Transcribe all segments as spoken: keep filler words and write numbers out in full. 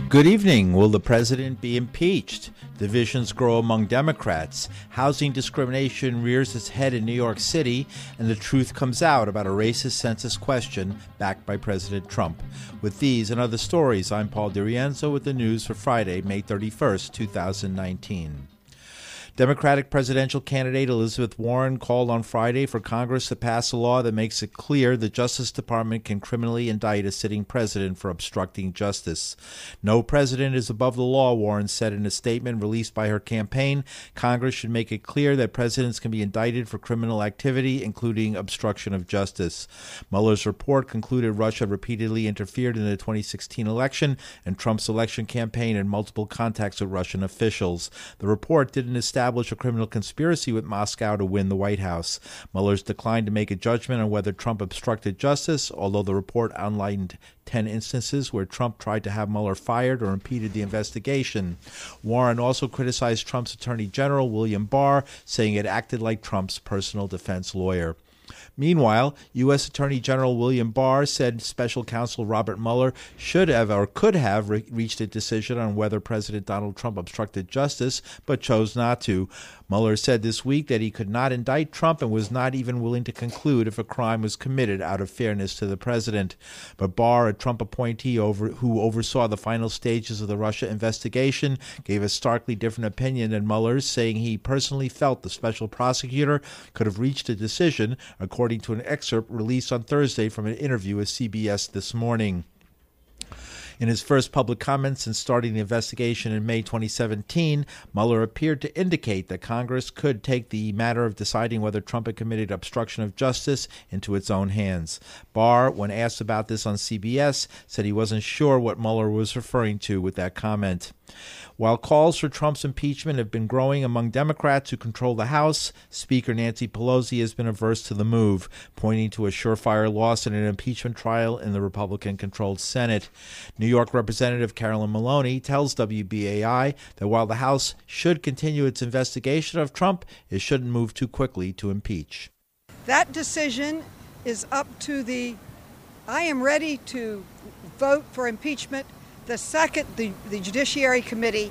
Good evening. Will the president be impeached? Divisions grow among Democrats. Housing discrimination rears its head in New York City, and the truth comes out about a racist census question backed by President Trump. With these and other stories, I'm Paul DiRienzo with the news for Friday, May thirty-first, two thousand nineteen. Democratic presidential candidate Elizabeth Warren called on Friday for Congress to pass a law that makes it clear the Justice Department can criminally indict a sitting president for obstructing justice. No president is above the law, Warren said in a statement released by her campaign. Congress should make it clear that presidents can be indicted for criminal activity, including obstruction of justice. Mueller's report concluded Russia repeatedly interfered in the twenty sixteen election and Trump's election campaign and multiple contacts with Russian officials. The report didn't establish a criminal conspiracy with Moscow to win the White House. Mueller's declined to make a judgment on whether Trump obstructed justice, although the report outlined ten instances where Trump tried to have Mueller fired or impeded the investigation. Warren also criticized Trump's Attorney General, William Barr, saying it acted like Trump's personal defense lawyer. Meanwhile, U S. Attorney General William Barr said Special Counsel Robert Mueller should have or could have re- reached a decision on whether President Donald Trump obstructed justice, but chose not to. Mueller said this week that he could not indict Trump and was not even willing to conclude if a crime was committed out of fairness to the president. But Barr, a Trump appointee over, who oversaw the final stages of the Russia investigation, gave a starkly different opinion than Mueller's, saying he personally felt the special prosecutor could have reached a decision, according to an excerpt released on Thursday from an interview with C B S This Morning. In his first public comments since starting the investigation in May twenty seventeen, Mueller appeared to indicate that Congress could take the matter of deciding whether Trump had committed obstruction of justice into its own hands. Barr, when asked about this on C B S, said he wasn't sure what Mueller was referring to with that comment. While calls for Trump's impeachment have been growing among Democrats who control the House, Speaker Nancy Pelosi has been averse to the move, pointing to a surefire loss in an impeachment trial in the Republican-controlled Senate. New York Representative Carolyn Maloney tells W B A I that while the House should continue its investigation of Trump, it shouldn't move too quickly to impeach. That decision is up to the, I am ready to vote for impeachment the second the, the Judiciary Committee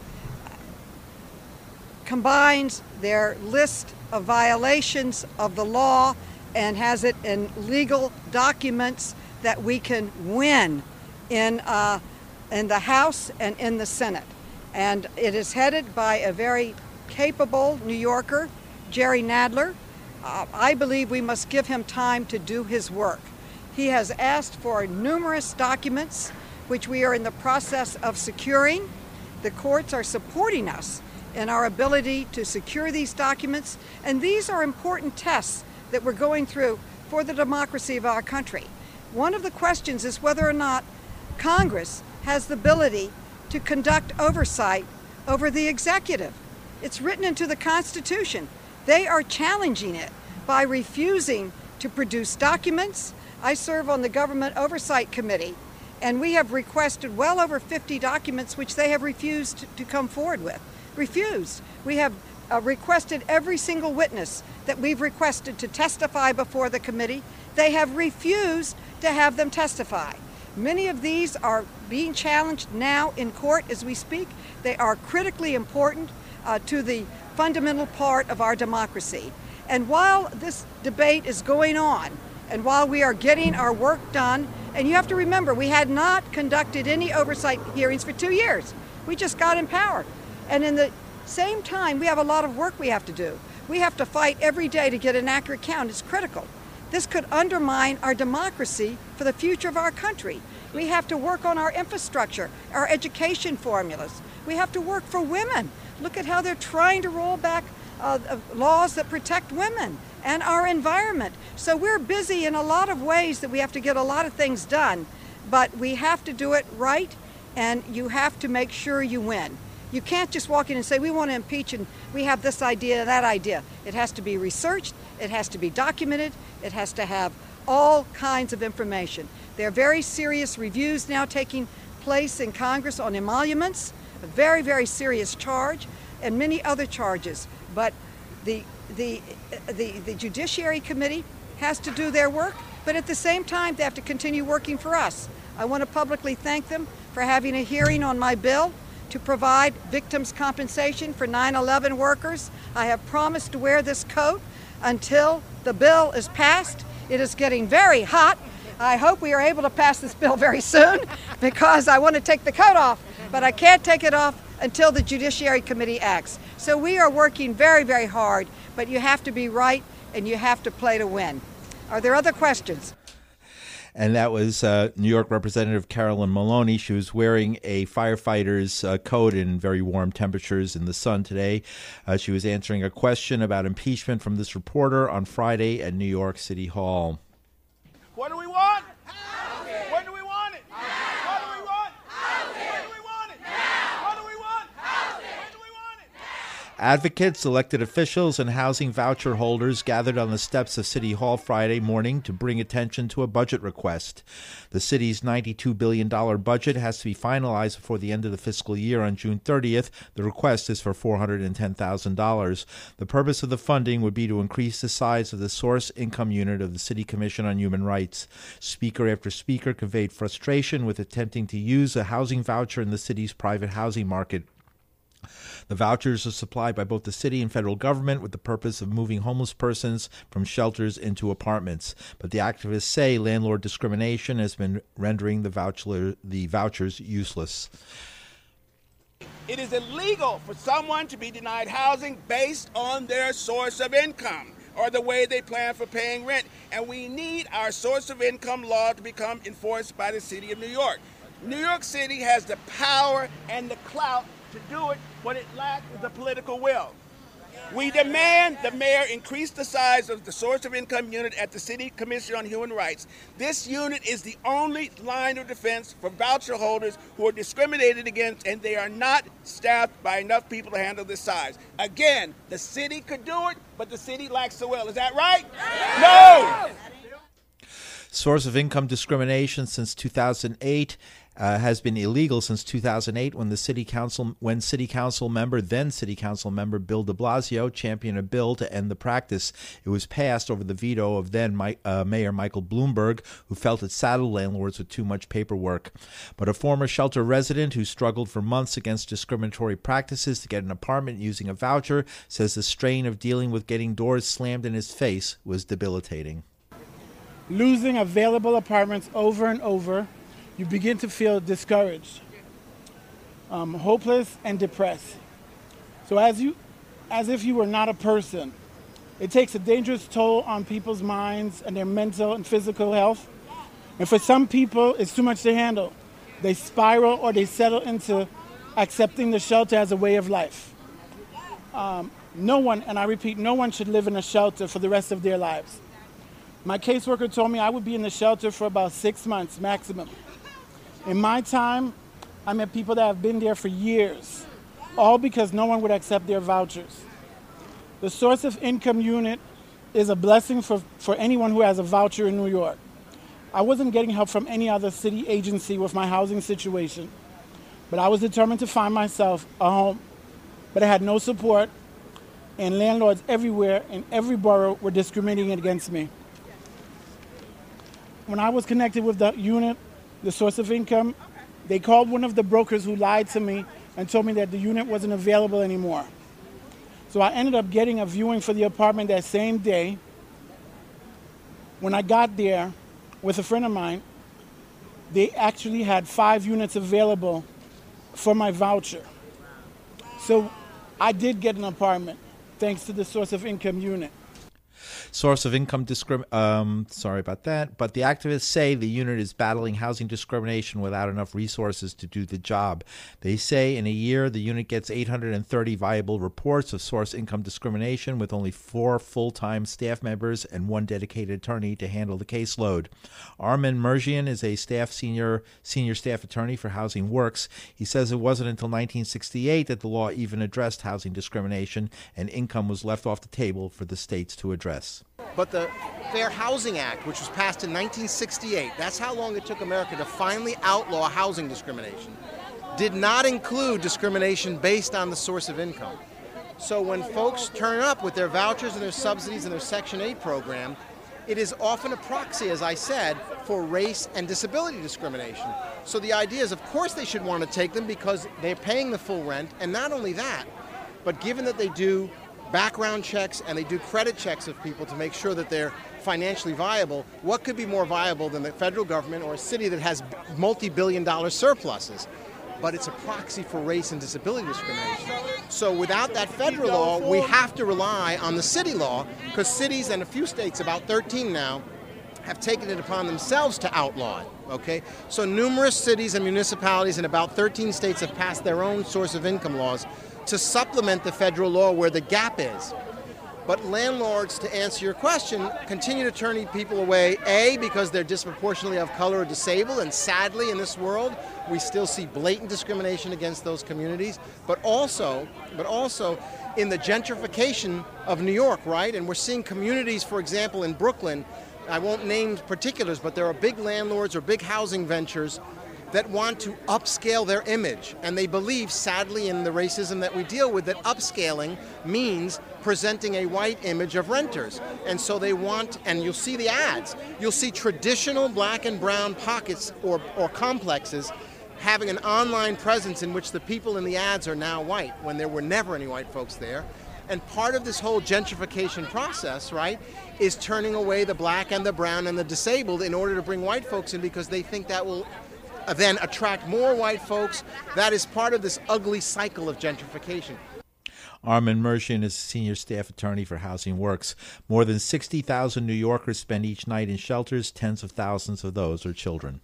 combines their list of violations of the law and has it in legal documents that we can win in uh, in the House and in the Senate. And it is headed by a very capable New Yorker, Jerry Nadler. Uh, I believe we must give him time to do his work. He has asked for numerous documents, which we are in the process of securing. The courts are supporting us in our ability to secure these documents, and these are important tests that we're going through for the democracy of our country. One of the questions is whether or not Congress has the ability to conduct oversight over the executive. It's written into the Constitution. They are challenging it by refusing to produce documents. I serve on the Government Oversight Committee, and we have requested well over fifty documents which they have refused to come forward with. Refused. We have uh, requested every single witness that we've requested to testify before the committee. They have refused to have them testify. Many of these are being challenged now in court as we speak. They are critically important uh, to the fundamental part of our democracy. And while this debate is going on, and while we are getting our work done, and you have to remember, we had not conducted any oversight hearings for two years. We just got in power. And in the same time, we have a lot of work we have to do. We have to fight every day to get an accurate count. It's critical. This could undermine our democracy for the future of our country. We have to work on our infrastructure, our education formulas. We have to work for women. Look at how they're trying to roll back uh, laws that protect women and our environment. So we're busy in a lot of ways that we have to get a lot of things done, but we have to do it right, and you have to make sure you win. You can't just walk in and say, we want to impeach and we have this idea, that idea. It has to be researched, it has to be documented, it has to have all kinds of information. There are very serious reviews now taking place in Congress on emoluments, a very, very serious charge, and many other charges. But the, the, the, the Judiciary Committee has to do their work, but at the same time, they have to continue working for us. I want to publicly thank them for having a hearing on my bill to provide victims' compensation for nine eleven workers. I have promised to wear this coat until the bill is passed. It is getting very hot. I hope we are able to pass this bill very soon because I want to take the coat off, but I can't take it off until the Judiciary Committee acts. So we are working very, very hard, but you have to be right and you have to play to win. Are there other questions? And that was uh, New York Representative Carolyn Maloney. She was wearing a firefighter's uh, coat in very warm temperatures in the sun today. Uh, she was answering a question about impeachment from this reporter on Friday at New York City Hall. What do we want? Housing. When do we want it? Housing. What do we want? Housing. When do we want it? Now. What do we want? Housing. When do we want it? Advocates, elected officials, and housing voucher holders gathered on the steps of City Hall Friday morning to bring attention to a budget request. The city's ninety-two billion dollars budget has to be finalized before the end of the fiscal year on June thirtieth. The request is for four hundred ten thousand dollars. The purpose of the funding would be to increase the size of the source income unit of the City Commission on Human Rights. Speaker after speaker conveyed frustration with attempting to use a housing voucher in the city's private housing market. The vouchers are supplied by both the city and federal government with the purpose of moving homeless persons from shelters into apartments. But the activists say landlord discrimination has been rendering the voucher, the vouchers useless. It is illegal for someone to be denied housing based on their source of income or the way they plan for paying rent. And we need our source of income law to become enforced by the city of New York. New York City has the power and the clout to do it, but it lacks the political will. We demand the mayor increase the size of the source of income unit at the City Commission on Human Rights. This unit is the only line of defense for voucher holders who are discriminated against, and they are not staffed by enough people to handle this size. Again, the city could do it, but the city lacks the will. Is that right? No! Source of income discrimination since two thousand eight uh, has been illegal since two thousand eight when the city council, when city council member, then city council member Bill de Blasio championed a bill to end the practice. It was passed over the veto of then My, uh, Mayor Michael Bloomberg, who felt it saddled landlords with too much paperwork. But a former shelter resident who struggled for months against discriminatory practices to get an apartment using a voucher says the strain of dealing with getting doors slammed in his face was debilitating. Losing available apartments over and over, you begin to feel discouraged, um, hopeless, and depressed. So as you, as if you were not a person, it takes a dangerous toll on people's minds and their mental and physical health. And for some people, it's too much to handle. They spiral or they settle into accepting the shelter as a way of life. Um, no one, and I repeat, no one should live in a shelter for the rest of their lives. My caseworker told me I would be in the shelter for about six months maximum. In my time, I met people that have been there for years, all because no one would accept their vouchers. The source of income unit is a blessing for, for anyone who has a voucher in New York. I wasn't getting help from any other city agency with my housing situation, but I was determined to find myself a home. But I had no support, and landlords everywhere in every borough were discriminating against me. When I was connected with the unit, the source of income, they called one of the brokers who lied to me and told me that the unit wasn't available anymore. So I ended up getting a viewing for the apartment that same day. When I got there with a friend of mine, they actually had five units available for my voucher. So I did get an apartment thanks to the source of income unit. Source of income discrim- um, sorry about that. But the activists say the unit is battling housing discrimination without enough resources to do the job. They say in a year the unit gets eight hundred thirty viable reports of source income discrimination with only four full-time staff members and one dedicated attorney to handle the caseload. Armin Mergian is a staff senior senior staff attorney for Housing Works. He says it wasn't until nineteen sixty-eight that the law even addressed housing discrimination, and income was left off the table for the states to address. But the Fair Housing Act, which was passed in nineteen sixty-eight, that's how long it took America to finally outlaw housing discrimination, did not include discrimination based on the source of income. So when folks turn up with their vouchers and their subsidies and their Section eight program, it is often a proxy, as I said, for race and disability discrimination. So the idea is, of course, they should want to take them because they're paying the full rent, and not only that, but given that they do background checks and they do credit checks of people to make sure that they're financially viable, what could be more viable than the federal government or a city that has multi-billion dollar surpluses? But it's a proxy for race and disability discrimination. So without that federal law, we have to rely on the city law, because cities and a few states, about thirteen now, have taken it upon themselves to outlaw it, okay? So numerous cities and municipalities in about thirteen states have passed their own source of income laws to supplement the federal law where the gap is. But landlords, to answer your question, continue to turn people away, A, because they're disproportionately of color or disabled, and sadly in this world, we still see blatant discrimination against those communities, but also, but also in the gentrification of New York, right? And we're seeing communities, for example, in Brooklyn, I won't name particulars, but there are big landlords or big housing ventures that want to upscale their image. And they believe, sadly, in the racism that we deal with, that upscaling means presenting a white image of renters. And so they want, and you'll see the ads, you'll see traditional black and brown pockets or, or complexes having an online presence in which the people in the ads are now white, when there were never any white folks there. And part of this whole gentrification process, right, is turning away the black and the brown and the disabled in order to bring white folks in, because they think that will then attract more white folks. That is part of this ugly cycle of gentrification. Armin Mershon is senior staff attorney for Housing Works. More than sixty thousand New Yorkers spend each night in shelters. Tens of thousands of those are children.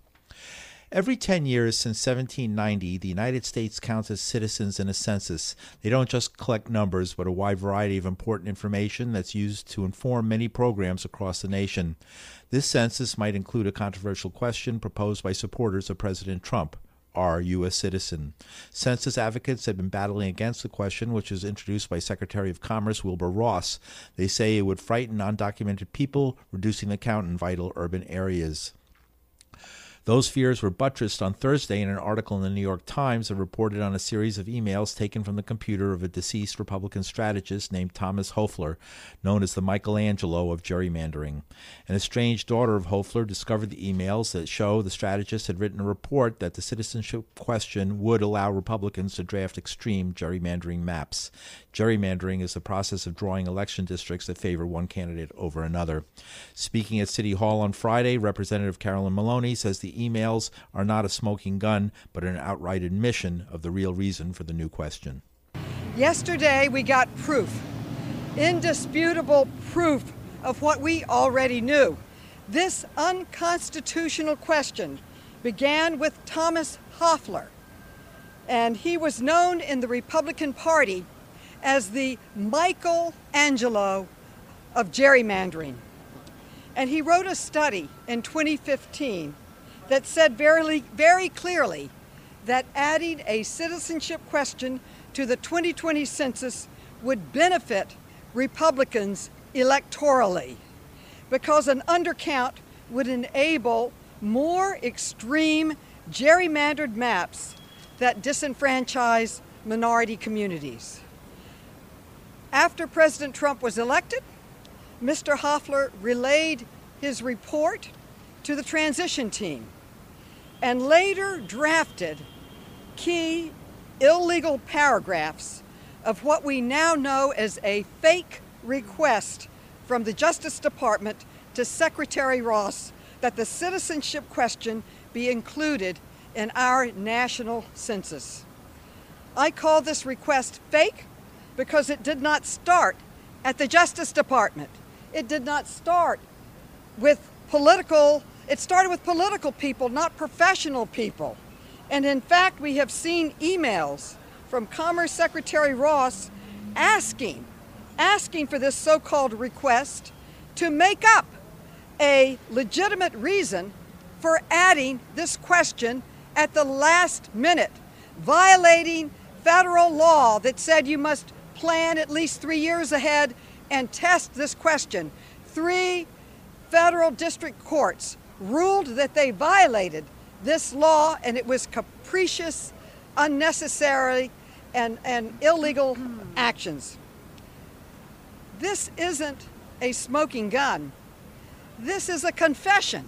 Every ten years since seventeen ninety, the United States counts as citizens in a census. They don't just collect numbers, but a wide variety of important information that's used to inform many programs across the nation. This census might include a controversial question proposed by supporters of President Trump. Are you a citizen? Census advocates have been battling against the question, which was introduced by Secretary of Commerce Wilbur Ross. They say it would frighten undocumented people, reducing the count in vital urban areas. Those fears were buttressed on Thursday in an article in the New York Times that reported on a series of emails taken from the computer of a deceased Republican strategist named Thomas Hofeller, known as the Michelangelo of gerrymandering. An estranged daughter of Hofeller discovered the emails that show the strategist had written a report that the citizenship question would allow Republicans to draft extreme gerrymandering maps. Gerrymandering is the process of drawing election districts that favor one candidate over another. Speaking at City Hall on Friday, Representative Carolyn Maloney says the emails are not a smoking gun, but an outright admission of the real reason for the new question. Yesterday we got proof, indisputable proof of what we already knew. This unconstitutional question began with Thomas Hofeller, and he was known in the Republican Party as the Michelangelo of gerrymandering. And he wrote a study in twenty fifteen that said very, very clearly that adding a citizenship question to the twenty twenty census would benefit Republicans electorally, because an undercount would enable more extreme gerrymandered maps that disenfranchise minority communities. After President Trump was elected, Mister Hofeller relayed his report to the transition team and later drafted key illegal paragraphs of what we now know as a fake request from the Justice Department to Secretary Ross that the citizenship question be included in our national census. I call this request fake because it did not start at the Justice Department. It did not start with political, it started with political people, not professional people. And in fact, we have seen emails from Commerce Secretary Ross asking, asking for this so-called request to make up a legitimate reason for adding this question at the last minute, violating federal law that said you must plan at least three years ahead and test this question. Three federal district courts ruled that they violated this law, and it was capricious, unnecessary, and, and illegal actions. This isn't a smoking gun. This is a confession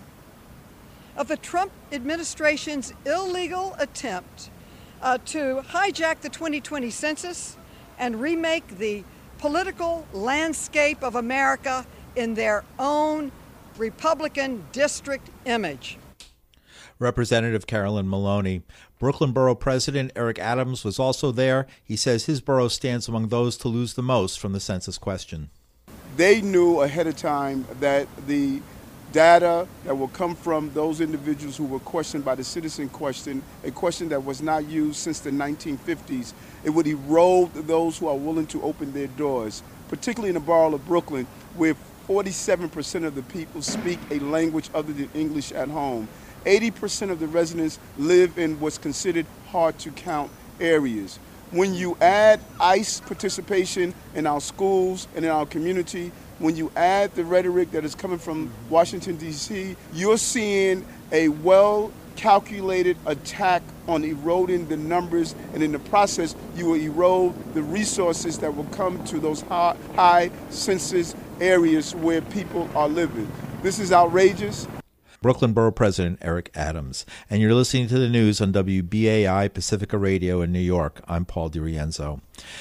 of the Trump administration's illegal attempt uh, to hijack the twenty twenty census and remake the political landscape of America in their own Republican district image. Representative Carolyn Maloney. Brooklyn Borough President Eric Adams was also there. He says his borough stands among those to lose the most from the census question. They knew ahead of time that the data that will come from those individuals who were questioned by the citizen question, a question that was not used since the nineteen fifties, it would erode those who are willing to open their doors, particularly in the borough of Brooklyn, where forty-seven percent of the people speak a language other than English at home. eighty percent of the residents live in what's considered hard-to-count areas. When you add ICE participation in our schools and in our community, when you add the rhetoric that is coming from Washington, D C, you're seeing a well-calculated attack on eroding the numbers, and in the process, you will erode the resources that will come to those high, high census areas where people are living. This is outrageous. Brooklyn Borough President Eric Adams. And you're listening to the news on W B A I Pacifica Radio in New York. I'm Paul DiRienzo.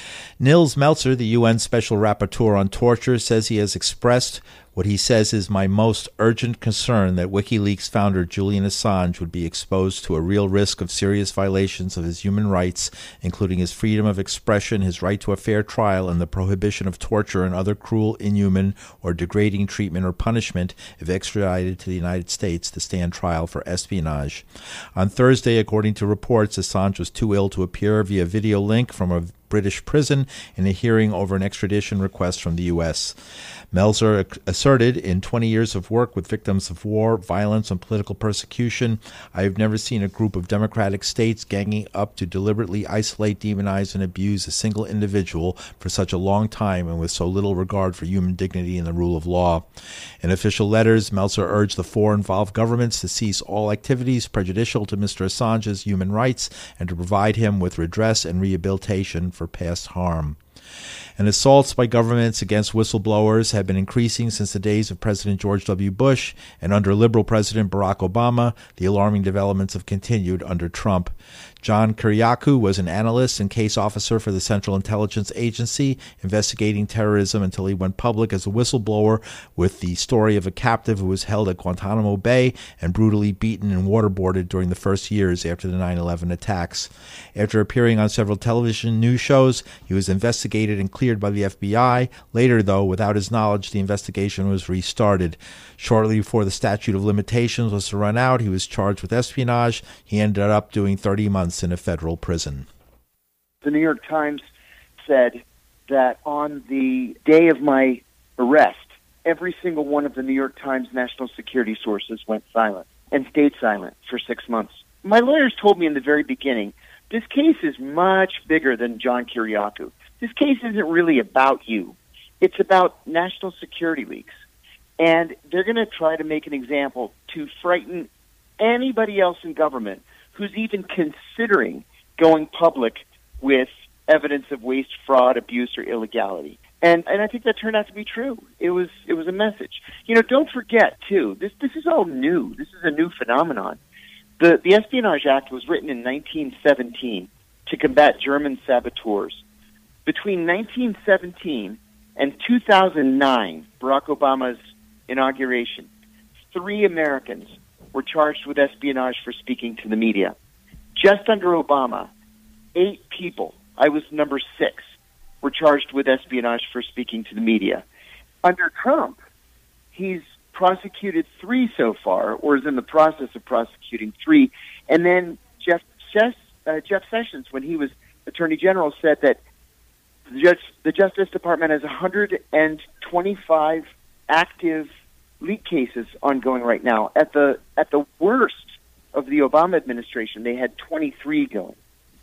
Nils Melzer, the U N Special Rapporteur on Torture, says he has expressed what he says is my most urgent concern, that WikiLeaks founder Julian Assange would be exposed to a real risk of serious violations of his human rights, including his freedom of expression, his right to a fair trial, and the prohibition of torture and other cruel, inhuman, or degrading treatment or punishment if extradited to the United States to stand trial for espionage. On Thursday, according to reports, Assange was too ill to appear via video link from a British prison in a hearing over an extradition request from the U S. Melzer asserted, in twenty years of work with victims of war, violence, and political persecution, I have never seen a group of democratic states ganging up to deliberately isolate, demonize, and abuse a single individual for such a long time and with so little regard for human dignity and the rule of law. In official letters, Melzer urged the four involved governments to cease all activities prejudicial to Mister Assange's human rights and to provide him with redress and rehabilitation for past harm. And assaults by governments against whistleblowers have been increasing since the days of President George W. Bush, and under liberal President Barack Obama, the alarming developments have continued under Trump. John Kiriakou was an analyst and case officer for the Central Intelligence Agency, investigating terrorism until he went public as a whistleblower with the story of a captive who was held at Guantanamo Bay and brutally beaten and waterboarded during the first years after the nine eleven attacks. After appearing on several television news shows, he was investigated and cleared by the F B I. Later, though, without his knowledge, the investigation was restarted. Shortly before the statute of limitations was to run out, he was charged with espionage. He ended up doing thirty months in a federal prison. The New York Times said that on the day of my arrest, every single one of the New York Times national security sources went silent and stayed silent for six months. My lawyers told me in the very beginning, this case is much bigger than John Kiriakou. This case isn't really about you. It's about national security leaks. And they're going to try to make an example to frighten anybody else in government who's even considering going public with evidence of waste, fraud, abuse, or illegality. And and I think that turned out to be true. It was it was a message. You know, don't forget, too, this this is all new. This is a new phenomenon. The the Espionage Act was written in nineteen seventeen to combat German saboteurs. Between nineteen seventeen and two thousand nine, Barack Obama's inauguration, three Americans were charged with espionage for speaking to the media. Just under Obama, eight people, I was number six, were charged with espionage for speaking to the media. Under Trump, he's prosecuted three so far, or is in the process of prosecuting three. And then Jeff, Jeff, uh, Jeff Sessions, when he was Attorney General, said that the, Judge, the Justice Department has one hundred twenty-five active leak cases ongoing right now. At the at the worst of the Obama administration, they had twenty-three going.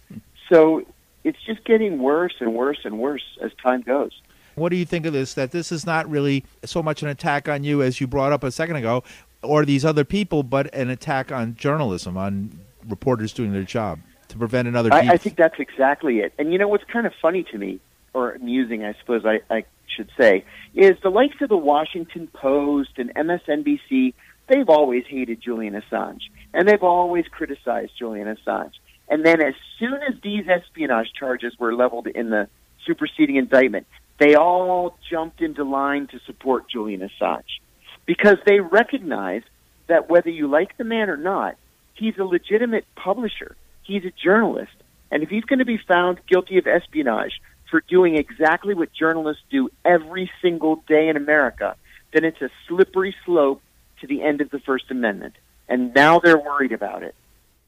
So it's just getting worse and worse and worse as time goes. What do you think of this, that this is not really so much an attack on you, as you brought up a second ago, or these other people, but an attack on journalism, on reporters doing their job to prevent another... I, I think that's exactly it. And you know what's kind of funny to me, or amusing, I suppose I, I should say, is the likes of the Washington Post and M S N B C, they've always hated Julian Assange, and they've always criticized Julian Assange. And then as soon as these espionage charges were leveled in the superseding indictment, they all jumped into line to support Julian Assange because they recognize that whether you like the man or not, he's a legitimate publisher. He's a journalist. And if he's going to be found guilty of espionage for doing exactly what journalists do every single day in America, then it's a slippery slope to the end of the First Amendment. And now they're worried about it.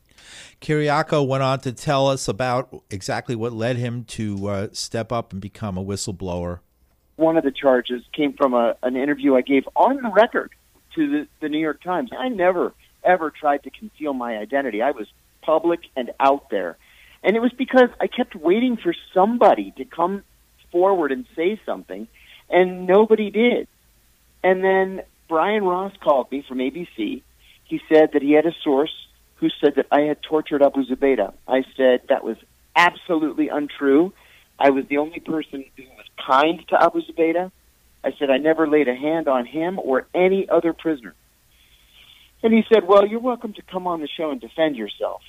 Kiriakou went on to tell us about exactly what led him to uh, step up and become a whistleblower. One of the charges came from a, an interview I gave on the record to the, the New York Times. I never, ever tried to conceal my identity. I was public and out there. And it was because I kept waiting for somebody to come forward and say something, and nobody did. And then Brian Ross called me from A B C. He said that he had a source who said that I had tortured Abu Zubaydah. I said that was absolutely untrue. I was the only person who was kind to Abu Zubaydah. I said I never laid a hand on him or any other prisoner. And he said, well, you're welcome to come on the show and defend yourself.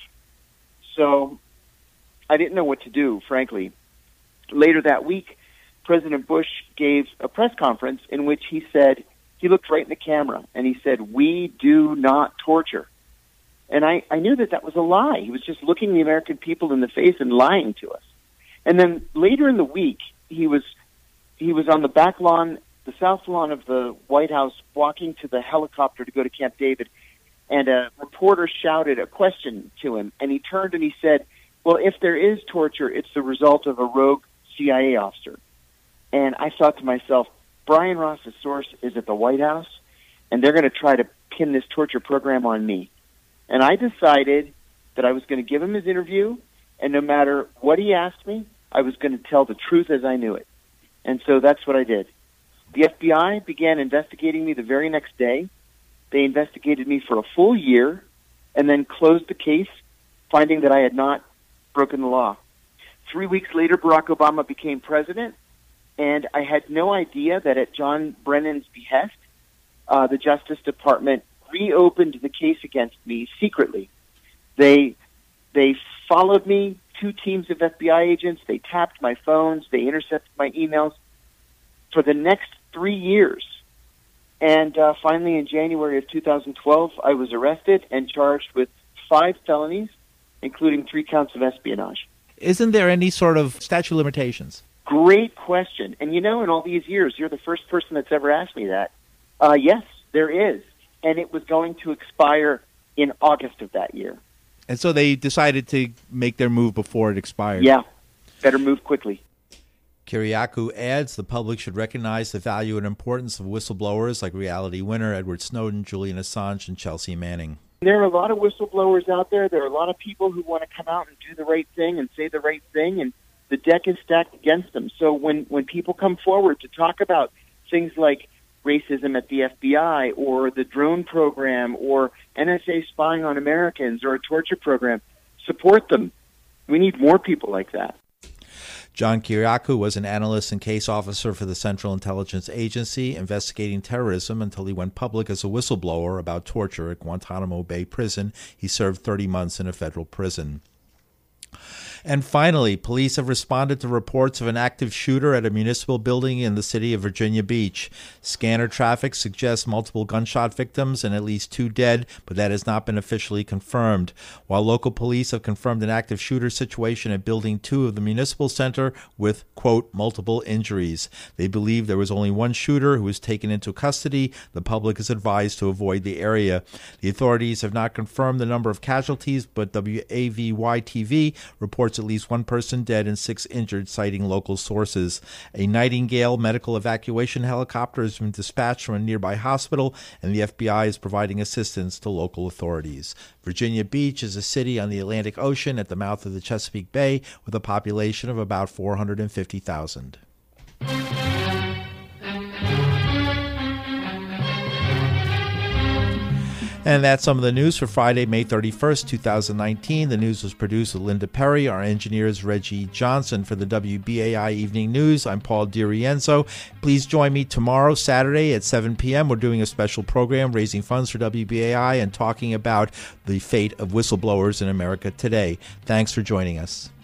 So I didn't know what to do, frankly. Later that week, President Bush gave a press conference in which he said, he looked right in the camera, and he said, we do not torture. And I, I knew that that was a lie. He was just looking the American people in the face and lying to us. And then later in the week, he was he was on the back lawn, the south lawn of the White House, walking to the helicopter to go to Camp David, and a reporter shouted a question to him, and he turned and he said, well, if there is torture, it's the result of a rogue C I A officer. And I thought to myself, Brian Ross's source is at the White House, and they're going to try to pin this torture program on me. And I decided that I was going to give him his interview, and no matter what he asked me, I was going to tell the truth as I knew it. And so that's what I did. The F B I began investigating me the very next day. They investigated me for a full year and then closed the case, finding that I had not broken the law. Three weeks later, Barack Obama became president, and I had no idea that at John Brennan's behest, uh, the Justice Department reopened the case against me secretly. They they followed me, two teams of F B I agents. They tapped my phones. They intercepted my emails for the next three years. And uh, finally, in January of two thousand twelve, I was arrested and charged with five felonies, including three counts of espionage. Isn't there any sort of statute of limitations? Great question. And you know, in all these years, you're the first person that's ever asked me that. Uh, yes, there is. And it was going to expire in August of that year. And so they decided to make their move before it expired. Yeah, better move quickly. Kiriakou adds the public should recognize the value and importance of whistleblowers like reality winner Edward Snowden, Julian Assange, and Chelsea Manning. There are a lot of whistleblowers out there. There are a lot of people who want to come out and do the right thing and say the right thing, and the deck is stacked against them. So when, when people come forward to talk about things like racism at the F B I or the drone program or N S A spying on Americans or a torture program, support them. We need more people like that. John Kiriakou was an analyst and case officer for the Central Intelligence Agency investigating terrorism until he went public as a whistleblower about torture at Guantanamo Bay Prison. He served thirty months in a federal prison. And finally, police have responded to reports of an active shooter at a municipal building in the city of Virginia Beach. Scanner traffic suggests multiple gunshot victims and at least two dead, but that has not been officially confirmed. While local police have confirmed an active shooter situation at Building two of the municipal center with, quote, multiple injuries. They believe there was only one shooter who was taken into custody. The public is advised to avoid the area. The authorities have not confirmed the number of casualties, but W A V Y T V reports at least one person dead and six injured, citing local sources. A Nightingale medical evacuation helicopter has been dispatched from a nearby hospital, and the F B I is providing assistance to local authorities. Virginia Beach is a city on the Atlantic Ocean at the mouth of the Chesapeake Bay with a population of about four hundred fifty thousand. And that's some of the news for Friday, May thirty-first, twenty nineteen. The news was produced with Linda Perry. Our engineer is Reggie Johnson. For the W B A I Evening News, I'm Paul DiRienzo. Please join me tomorrow, Saturday at seven p.m. We're doing a special program raising funds for W B A I and talking about the fate of whistleblowers in America today. Thanks for joining us.